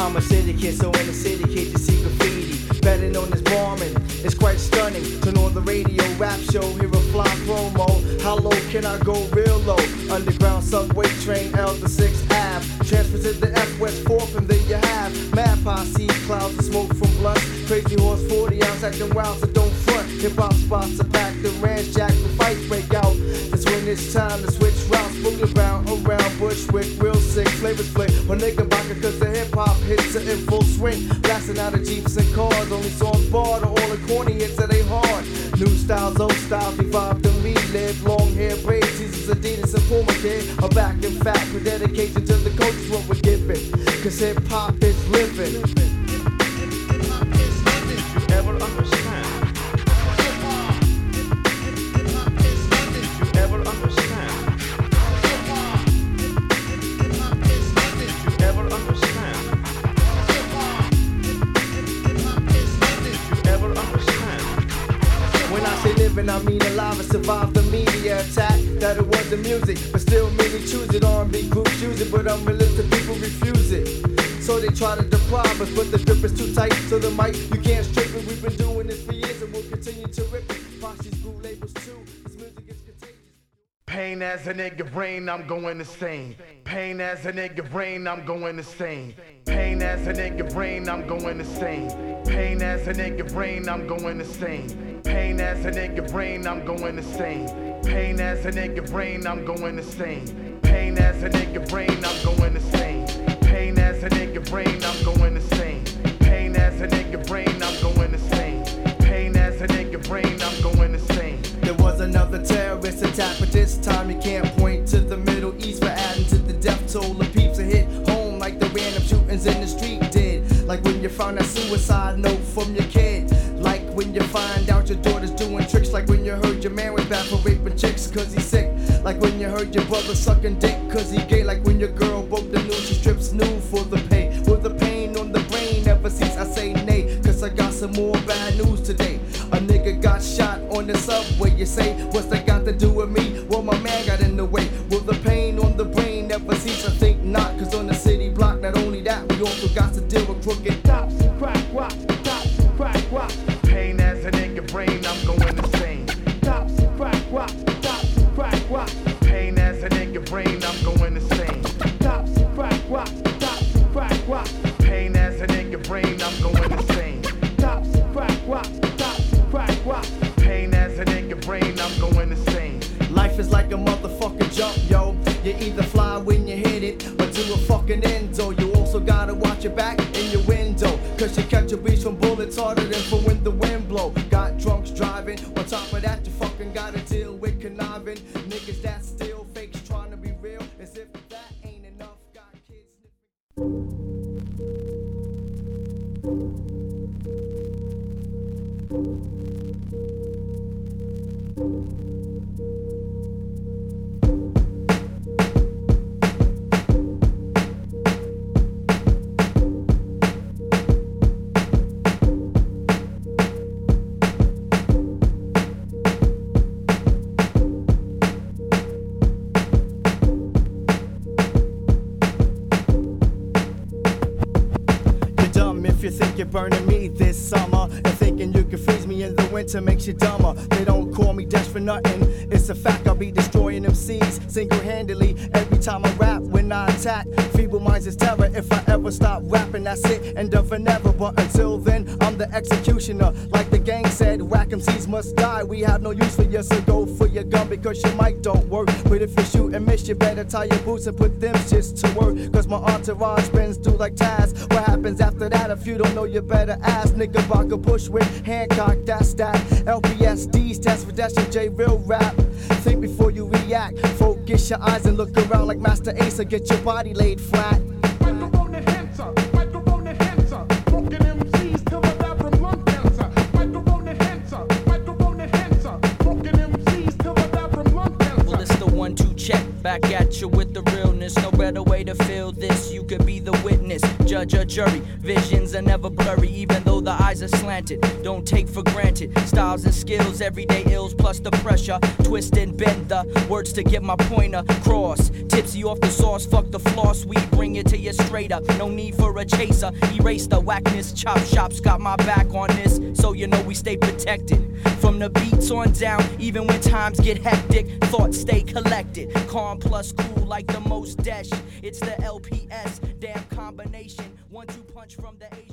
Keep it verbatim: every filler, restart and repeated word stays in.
I'm a city kid, so in the city kid you see graffiti. Better known as bombing, it's quite stunning. Turn on the radio, rap show, hear a fly promo. How low can I go real low? Underground subway train, L to sixth Ave. Transfer to the F West fourth and there you have mad posse, clouds of smoke from blunts. Crazy horse forty ounce acting wild, so don't front. Hip hop spots are packed, the ranch jack, the fights break out. That's when it's time to switch routes. Moving around, around Bushwick, real sick, flavors split. Or nigga baka cause the hip hop hits are in full swing. Blasting out of Jeeps and cars, only songs barred, all the corny hits that they hard. New styles, old styles, revive them, relive. Long hair, braids, Caesars, Adidas, and Puma kid are back in fact. With dedication to the coach is what we're giving. Cause hip hop is living. You ever understand? You ever understand? You ever understand? You ever understand? When I say living, I mean alive and survive the media attack. That it was the music, but still many choose it. R and B groups use it, but unrealistic people refuse it. So they try to deprive us, but the grip is too tight. So the mic, you can't strip it. We've been doing this for years and we'll continue to rip it. Posse's grew labels too. This music is contagious. Pain as a nigga brain, I'm going insane. Pain as a nigga brain, I'm going insane. Pain as a nigga brain, I'm going insane. Pain as a nigga brain, I'm going insane. Pain as a nigga brain, I'm going insane. Pain as a nigga brain, I'm going insane. Pain as a nigga brain, I'm going insane. Pain as a nigga brain, I'm going insane. Pain as a nigga brain, I'm going insane. Pain as a nigga brain, I'm going insane. There was another terrorist attack, but this time you can't point to the Middle East for adding to the death toll. The peeps are hit home like the random shootings in the street did. Like when you found that suicide note from your kid. Like when you find out your daughter's doing tricks. Like when you heard your man was bad for raping chicks cause he's sick. Like when you heard your brother sucking dick cause he gay. Like when your girl broke the news, she strips nude for the pay. With the pain on the brain ever cease, I say nay. Cause I got some more bad news today. A nigga got shot on the subway. You say, what's that got to do with me? Well, my man got in the way. Will the pain on the brain never cease? I think not. Cause on the city block, not only that, we also got to deal with crooked cops and crack rocks. Cops and crack rocks. Pain as a nigga brain, I'm going insane. Cops and crack rocks. Cops and crack rocks. Pain as a nigga brain, I'm going insane. Cops and crack rocks. Cops and crack rocks. Pain as a nigga brain, I'm going insane. Cops and crack rocks. Cops and crack rocks. Pain as a nigga brain, I'm going insane. Life is like a motherfucking jump, yo. You either fly when you hit it, or do a fucking endo. You also gotta watch your back in your window, cause you catch a breeze from bullets harder than for when the wind blow. Got drunks driving, on top of that you fucking gotta deal with conniving niggas that steal fakes trying to be real, as if that ain't enough. Got kids if you think you're burning me this summer and thinking you can freeze me in the winter makes you dumber. They don't call me Dash for nothing. It's a fact I'll be destroying them seas single-handedly every time I rap. When I attack, feeble minds is terror. If I ever stop rapping, that's it, end of an ever. But until then, I'm the executioner. Like the gang said, whack M Cs must die. We have no use for you, so go for your gun because your mic don't work. But if you shoot and miss, you better tie your boots and put them shits to work. Cause my entourage spins through like Taz. What happens after that? If you don't know, you better ask. Nigga Baka Bushwick, Hancock, that's that. L P S D's test for Dash and J real rap. Think before you react. Focus your eyes and look around like Master Ace or get your body laid flat. Microphone enhancer, microphone enhancer, broken M Cs till the bathroom lung cancer. Microphone enhancer, microphone enhancer, broken M Cs till the bathroom lung cancer. Well, it's the one two check back at you with the real realness. No better way to feel this. You could be the witness, judge or jury. Visions are never blurry, even though the eyes are slanted. Don't take for granted styles and skills, everyday ills plus the pressure. Twist and bend the words to get my point across. Tipsy off the sauce, fuck the floss. We bring it to you straight up. No need for a chaser. Erase the whackness. Chop shops got my back on this, so you know we stay protected. From the beats on down, even when times get hectic, thoughts stay collected. Calm plus cool like the most dash. It's the L P S, damn combination. One two punch from the Asian.